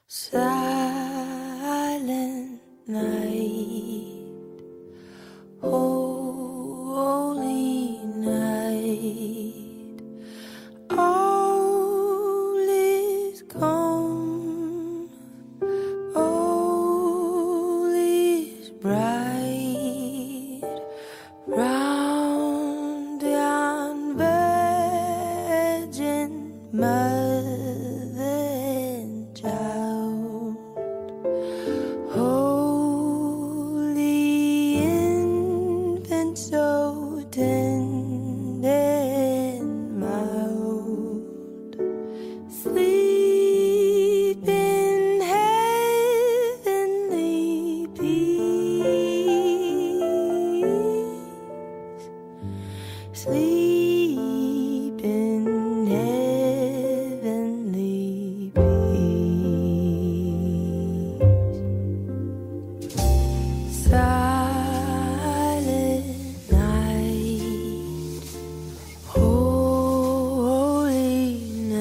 Silent night, holy night, all is calm, all is bright, round yon virgin mother and child. Holy infant, so tender and mild, sleep in heavenly peace, sleep in heavenly peace. Silent night, holy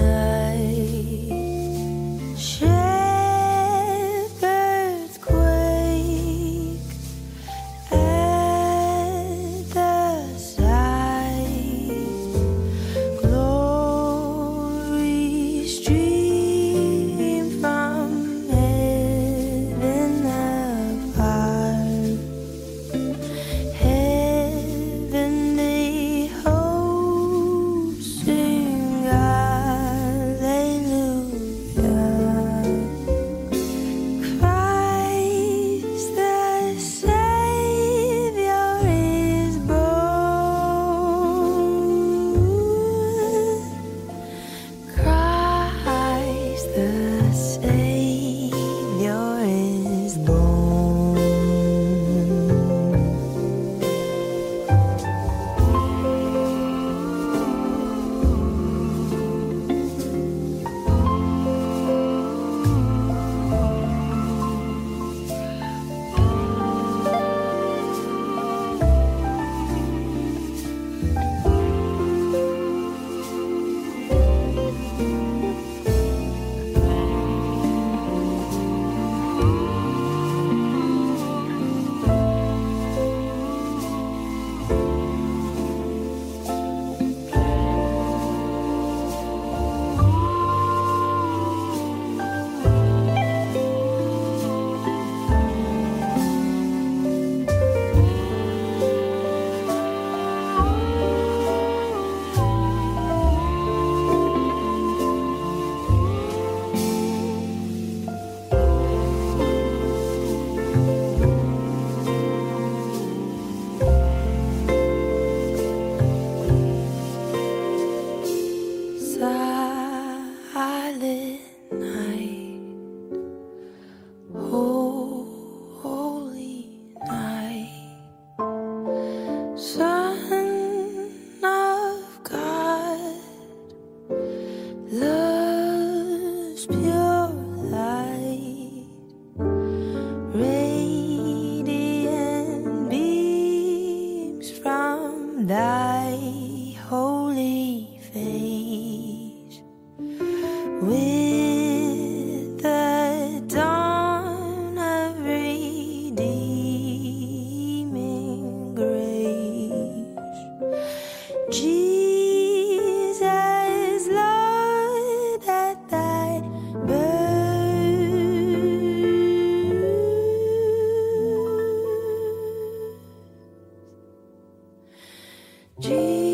night, shepherds quake at the sight, glory stream from heaven apart. Heavenly hosts sing hallelujah. Christ the Savior is born. Christ the Savior is born. Silent night, holy night, Son of God, love's pure light, radiant beams from thy holy face. With the dawn of redeeming grace, Jesus, Lord, at thy birth, Jesus.